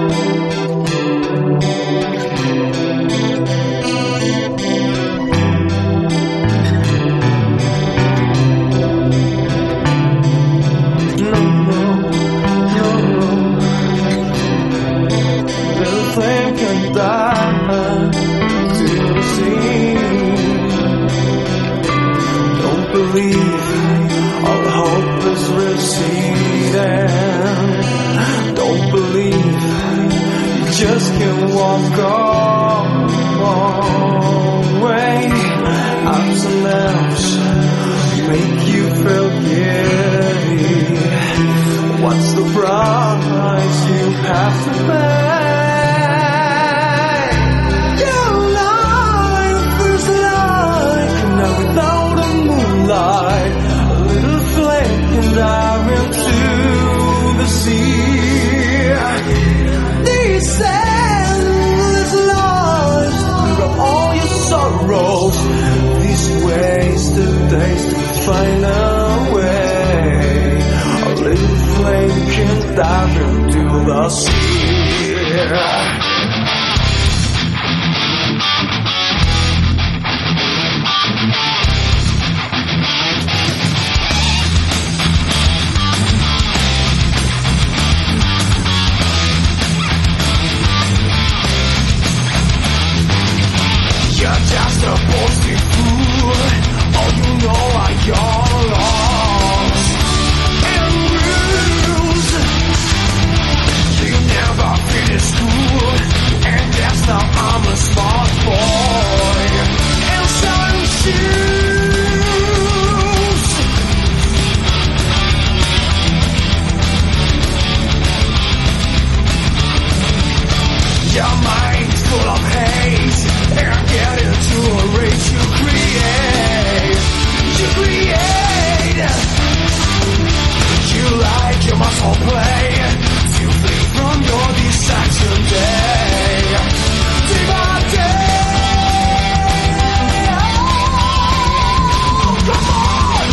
Just can't walk away. Ups and downs make you feel giddy. What's the price you have to pay? Your life is like now without a moonlight, a little flake and dive into the sea. These endless lives through all your sorrows, these wasted days to find a way. A little flame can dive into the sea. Just a boasting fool. Oh, you know you're lost and bruised. You never finished school, and guess now I'm a smart boy in some shoes. Your mind's full of haze. And get into a race you create. You like you must all play to flee from your distraction day by day. Oh, come on!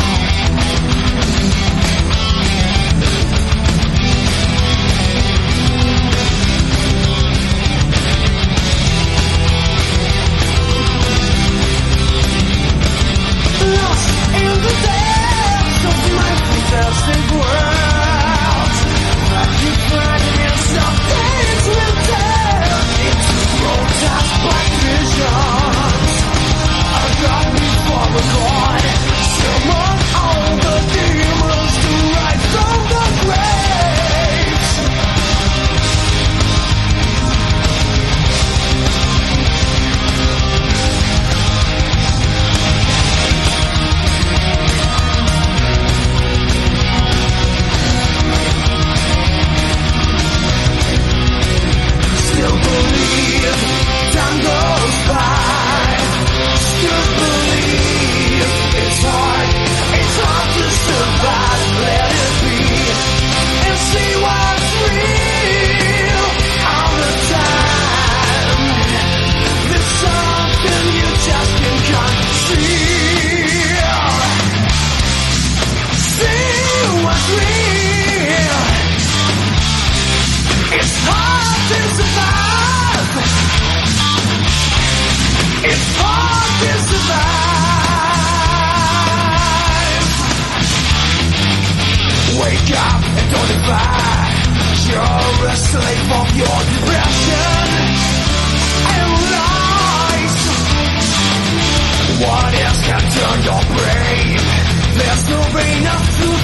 In the depths of my fantastic world, like you find yourself days will turn into grotesque black visions. I got me for a god, summon all the demons to rise from the graves. Still believe time goes by. Still believe it's hard to survive. Let it be and see what's real all the time. There's something you just can't conceal. See what's real. It's hard to survive. It's hard to survive. Wake up and don't divide. You're a slave of your depression and lies. What else can turn your brain? There's no way enough to